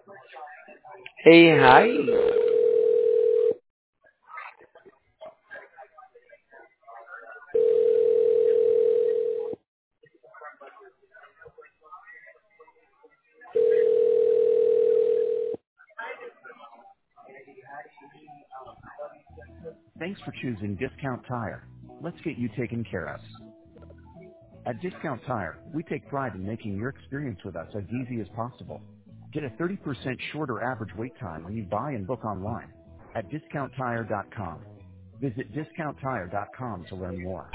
Hey, hi. Thanks for choosing Discount Tire. Let's get you taken care of. At Discount Tire, we take pride in making your experience with us as easy as possible. Get a 30% shorter average wait time when you buy and book online at discounttire.com. Visit discounttire.com to learn more.